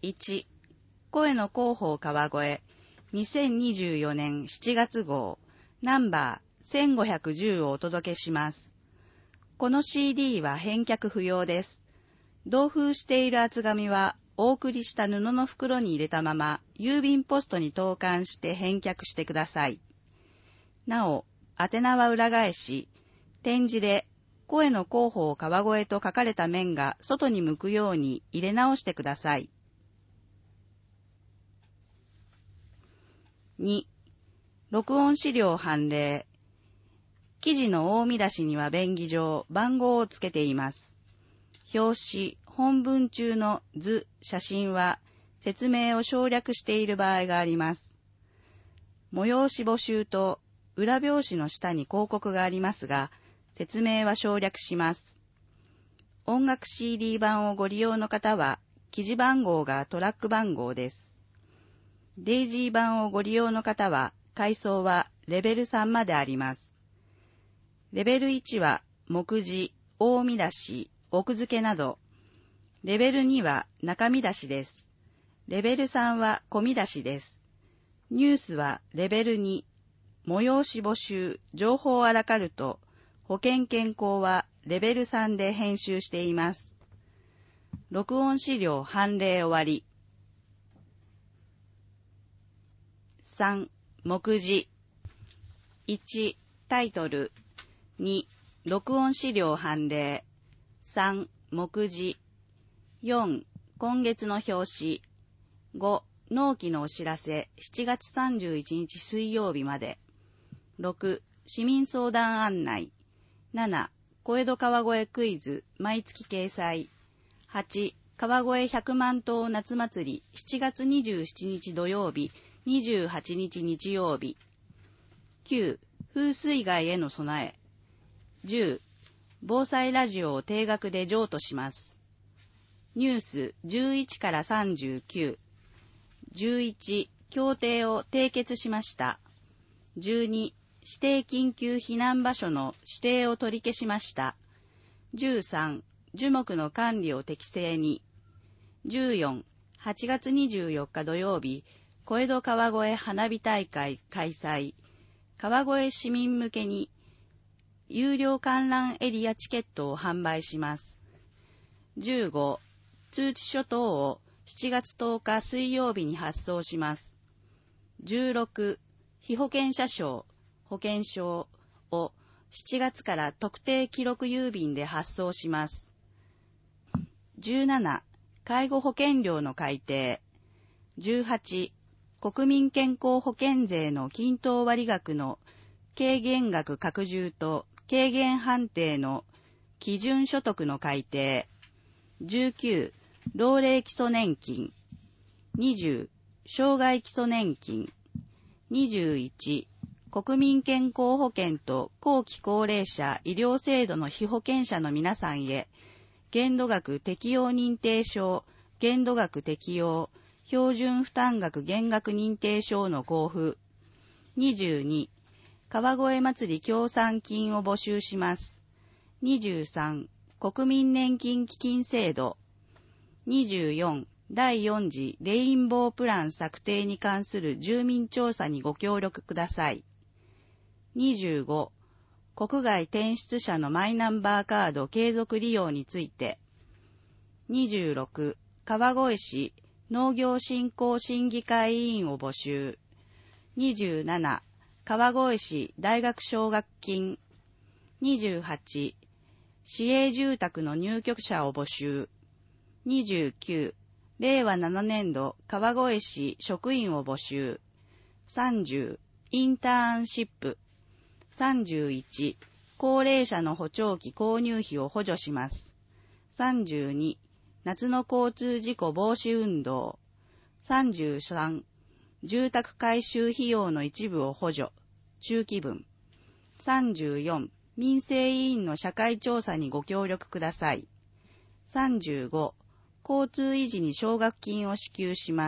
1、声の広報川越、2024年7月号、ナンバー1510をお届けします。この CD は返却不要です。同封している厚紙は、お送りした布の袋に入れたまま、郵便ポストに投函して返却してください。なお、宛名は裏返し、点字で、声の広報川越と書かれた面が外に向くように入れ直してください。2、録音資料判例。記事の大見出しには便宜上番号をつけています。表紙、本文中の図、写真は説明を省略している場合があります。催し募集と裏表紙の下に広告がありますが、説明は省略します。音楽 CD 版をご利用の方は、記事番号がトラック番号です。デイジー版をご利用の方は、階層はレベル3まであります。レベル1は目次、大見出し、奥付けなど。レベル2は中見出しです。レベル3は小見出しです。ニュースはレベル2、催し募集、情報アラカルト、保険健康はレベル3で編集しています。録音資料判例終わり。3、目次。1、タイトル。2、録音資料判例。3、目次。4、今月の表紙。5、納期のお知らせ、7月31日水曜日まで。6、市民相談案内。7、小江戸川越クイズ、毎月掲載。8、川越100万頭夏祭り、7月27日土曜日、28日日曜日。9、風水害への備え。10、防災ラジオを定額で譲渡します。ニュース11から39。11、協定を締結しました。12、指定緊急避難場所の指定を取り消しました。13、樹木の管理を適正に。14、8月24日土曜日、小江戸川越花火大会開催。川越市民向けに有料観覧エリアチケットを販売します。15、通知書等を7月10日水曜日に発送します。16、被保険者証、保険証を7月から特定記録郵便で発送します。17、介護保険料の改定。18、国民健康保険税の均等割額の軽減額拡充と軽減判定の基準所得の改定。19、老齢基礎年金。20、障害基礎年金。21、国民健康保険と後期高齢者医療制度の被保険者の皆さんへ、限度額適用認定証、限度額適用、標準負担額減額認定証の交付。22、川越祭り協賛金を募集します。23、国民年金基金制度。24、第4次レインボープラン策定に関する住民調査にご協力ください。25、国外転出者のマイナンバーカード継続利用について。26、川越市農業振興審議会委員を募集。27、川越市大学奨学金。28、市営住宅の入居者を募集。29、令和7年度川越市職員を募集。30、インターンシップ。31、高齢者の補聴器購入費を補助します。32、夏の交通事故防止運動。33、住宅改修費用の一部を補助、中期分。34、民生委員の社会調査にご協力ください。35、交通維持に奨学金を支給します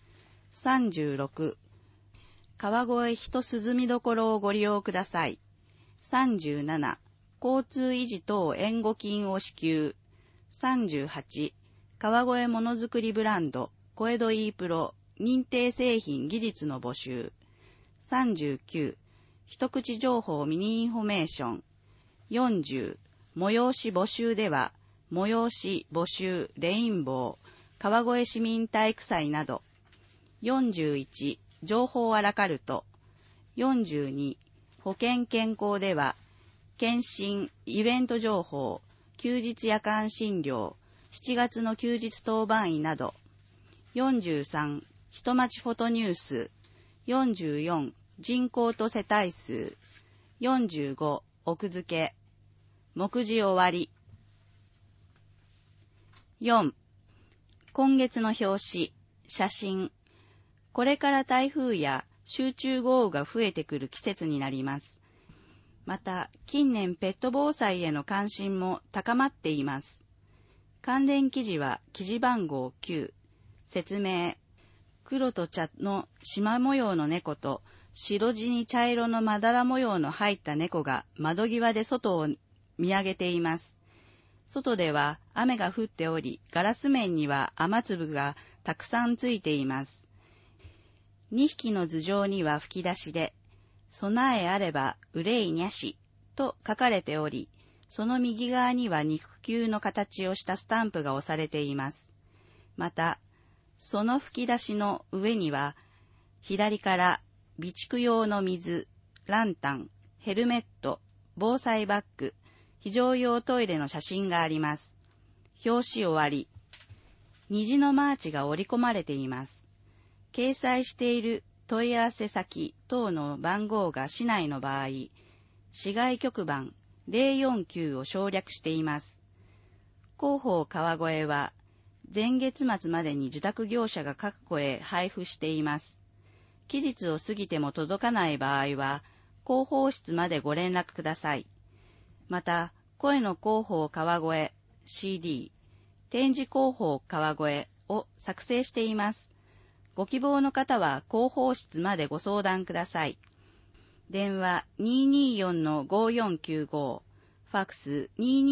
。36、川越一涼みどころをご利用ください。37、交通維持等援護金を支給。38、川越ものづくりブランド、 小江戸 E プロ認定製品技術の募集。39、一口情報ミニインフォメーション。40、催し募集では、催し募集レインボー、川越市民体育祭など。41、情報アラカルト。42、保険健康では、検診、イベント情報、休日夜間診療、7月の休日当番医など。43、人町フォトニュース。44、人口と世帯数。45、奥付け。目次終わり。4、今月の表紙、写真。これから台風や集中豪雨が増えてくる季節になります。また、近年ペット防災への関心も高まっています。関連記事は記事番号9。説明。黒と茶の縞模様の猫と白地に茶色のまだら模様の入った猫が窓際で外を見上げています。外では雨が降っており、ガラス面には雨粒がたくさんついています。2匹の頭上には吹き出しで、備えあれば憂いにゃしと書かれており、その右側には肉球の形をしたスタンプが押されています。また、その吹き出しの上には、左から備蓄用の水、ランタン、ヘルメット、防災バッグ、非常用トイレの写真があります。表紙終わり。虹のマーチが織り込まれています。掲載している問い合わせ先等の番号が市内の場合、市外局番049を省略しています。広報川越は、前月末までに受託業者が各戸へ配布しています。期日を過ぎても届かない場合は、広報室までご連絡ください。また、声の広報川越 CD、展示広報川越を作成しています。ご希望の方は広報室までご相談ください。電話 224-5495、ファックス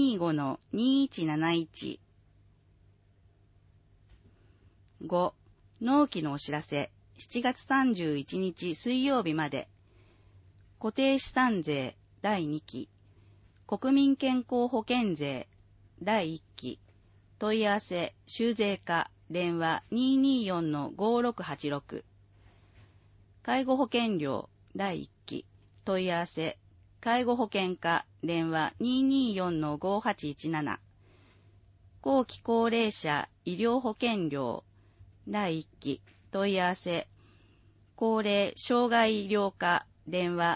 225-2171。5、納期のお知らせ、7月31日水曜日まで。固定資産税第2期、国民健康保険税第1期、問い合わせ、修税課、電話 224-5686。介護保険料第1期、問い合わせ、介護保険課、電話 224-5817。後期高齢者医療保険料第1期、問い合わせ、高齢障害医療課、電話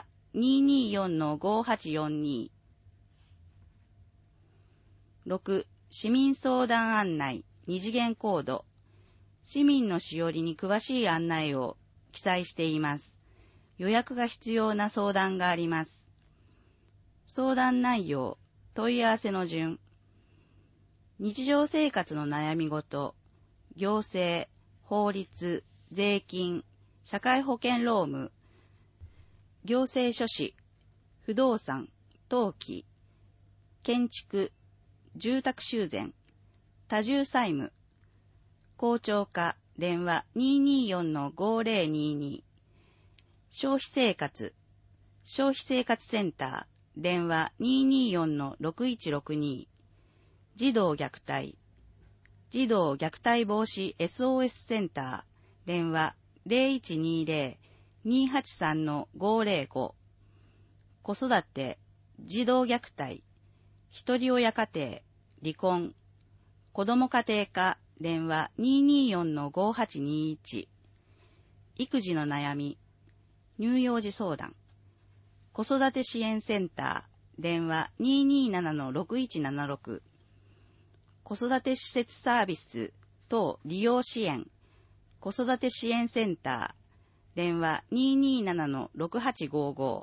224-5842。6、市民相談案内、2次元コード。市民のしおりに詳しい案内を記載しています。予約が必要な相談があります。相談内容、問い合わせの順。日常生活の悩み事、行政、法律、税金、社会保険労務、行政書士、不動産、登記、建築、住宅修繕、多重債務、公聴課、電話 224-5022、消費生活、消費生活センター、電話 224-6162、児童虐待、児童虐待防止 SOS センター、電話 0120-283-505、子育て、児童虐待、ひとり親家庭、離婚、子ども家庭課、電話 224-5821、育児の悩み、乳幼児相談、子育て支援センター、電話 227-6176、子育て施設サービス等利用支援、子育て支援センター、電話 227-6855、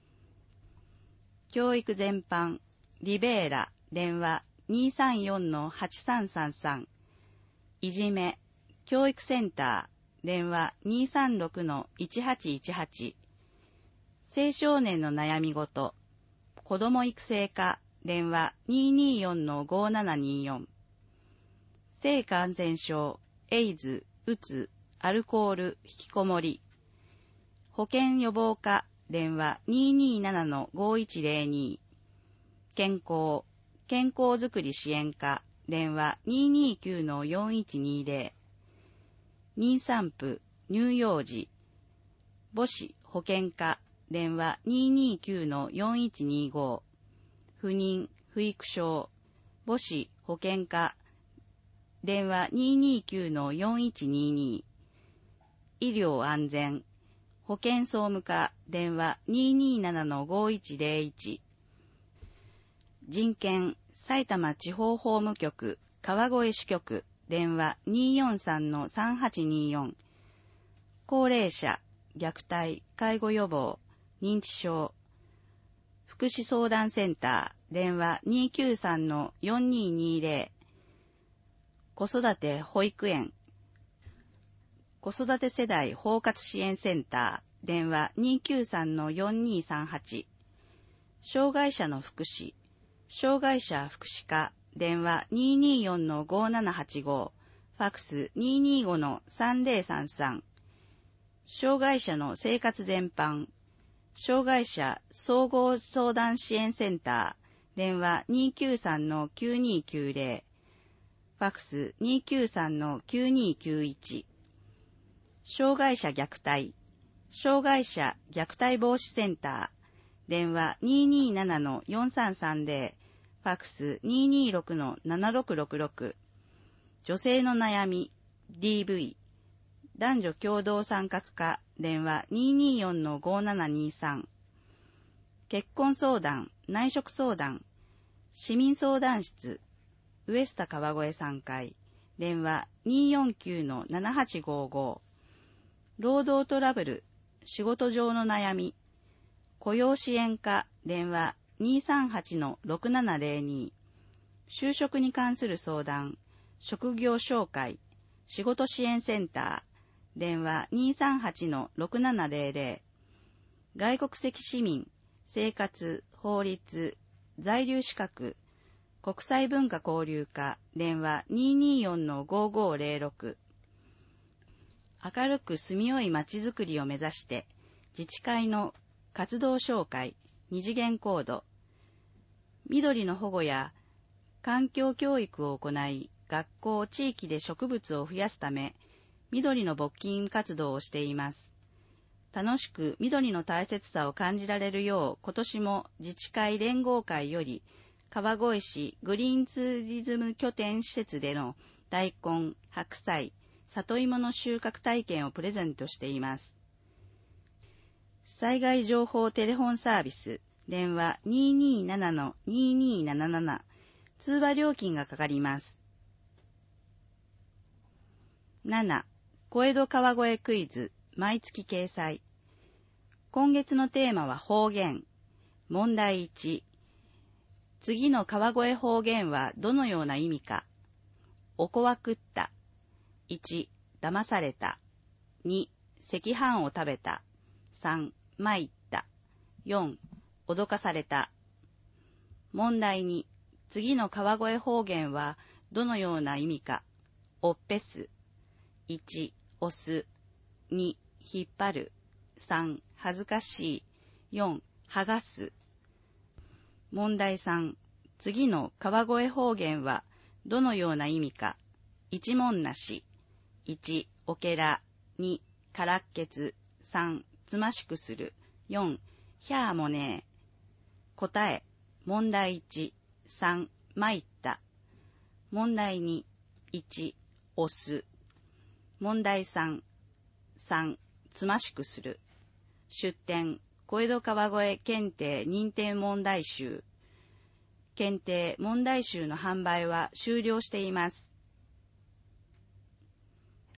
教育全般、リベーラ、電話 234-8333、いじめ、教育センター、電話 236-1818、青少年の悩み事、子ども育成課、電話 224-5724、性感染症、エイズ、 うつ、アルコール、引きこもり。保健予防課、電話 227-5102。健康づくり支援課、電話 229-4120。妊産婦、乳幼児、母子保健課、電話 229-4125。不妊、不育症、母子保健課、電話 229-4122。医療安全、保健総務課、電話 227-5101。人権、埼玉地方法務局、川越支局、電話 243-3824。高齢者、虐待、介護予防、認知症、福祉相談センター、電話 293-4220。子育て保育園、子育て世代包括支援センター、電話 293-4238。障害者の福祉、障害者福祉課、電話 224-5785。ファックス 225-3033。障害者の生活全般、障害者総合相談支援センター、電話 293-9290。ファックス 293-9291。障害者虐待、障害者虐待防止センター、電話 227-4330。ファックス 226-7666。女性の悩み、DV、男女共同参画課、電話 224-5723。結婚相談、内職相談、市民相談室、ウエスタ川越3階、電話 249-7855。労働トラブル、仕事上の悩み、雇用支援課、電話 238-6702。就職に関する相談、職業紹介、仕事支援センター、電話 238-6700。外国籍市民、生活、法律、在留資格、国際文化交流課、電話 224-5506。明るく住みよいまちづくりを目指して、自治会の活動紹介、二次元コード、緑の保護や環境教育を行い、学校、地域で植物を増やすため、緑の募金活動をしています。楽しく緑の大切さを感じられるよう、今年も自治会連合会より、川越市グリーンツーリズム拠点施設での大根、白菜、里芋の収穫体験をプレゼントしています。災害情報テレフォンサービス、電話 227-2277。通話料金がかかります。7. 小江戸川越クイズ、毎月掲載。今月のテーマは方言。問題1。次の川越方言はどのような意味か。おこわ食った。1、騙された。2、赤飯を食べた。3、参った。4、脅かされた。問題2、次の川越方言はどのような意味か。おっぺす。1、押す。2、引っ張る。3、恥ずかしい。4、剥がす。問題3、次の川越方言はどのような意味か。一文なし。1、おけら。2、からっけつ。3、つましくする。4、ひゃーもねー。答え。問題1、3、参った。問題2、1、押す。問題3、3、つましくする。出典、小江戸川越検定認定問題集。検定問題集の販売は終了しています。